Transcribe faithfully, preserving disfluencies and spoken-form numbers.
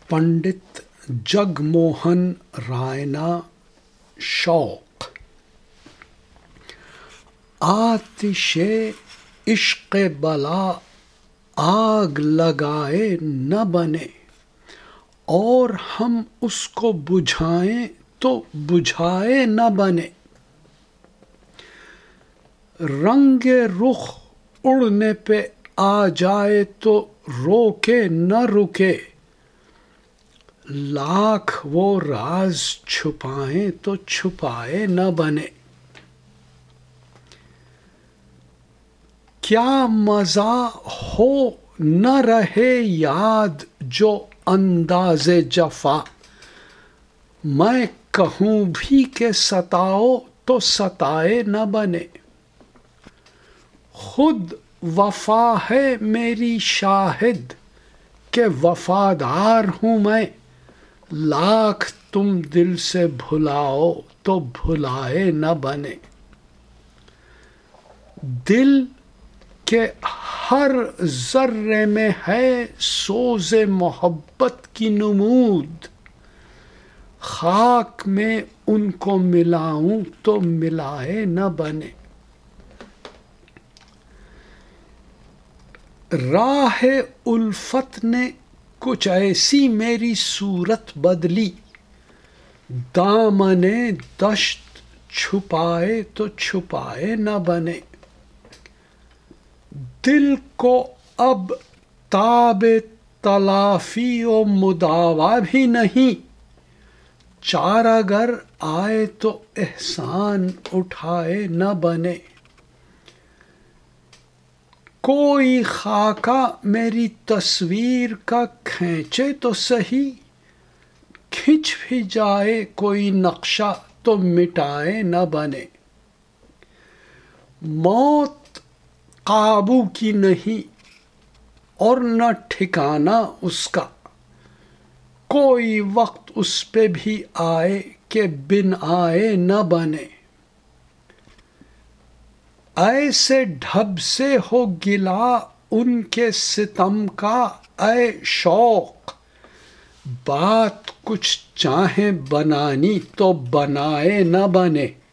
पंडित जगमोहन रायना शौक। आतिशे इश्क़ बला आग लगाए न बने, और हम उसको बुझाएं तो बुझाए न बने। रंगे रुख उड़ने पे आ जाए तो रोके न रुके, लाख वो राज छुपाएं तो छुपाए न बने। क्या मज़ा हो न रहे याद जो अंदाज़े जफ़ा, मैं कहूँ भी के सताओ तो सताए न बने। खुद वफा है मेरी शाहिद के वफादार हूँ मैं, लाख तुम दिल से भुलाओ तो भुलाए न बने। दिल के हर जर्रे में है सोज़े मोहब्बत की नमूद, खाक में उनको मिलाऊं तो मिलाए न बने। राह उल्फत ने कुछ ऐसी मेरी सूरत बदली, दामने दश्त छुपाए तो छुपाए न बने। दिल को अब ताबे तलाफी और मुदावा भी नहीं, चारागर आए तो एहसान उठाए न बने। कोई खाका मेरी तस्वीर का खींचे तो सही, खिंच भी जाए कोई नक्शा तो मिटाए न बने। मौत काबू की नहीं और न ठिकाना उसका, कोई वक्त उस पे भी आए कि बिन आए न बने। ऐसे ढब से हो गिला उनके सितम का ऐ शौक, बात कुछ चाहे बनानी तो बनाए न बने।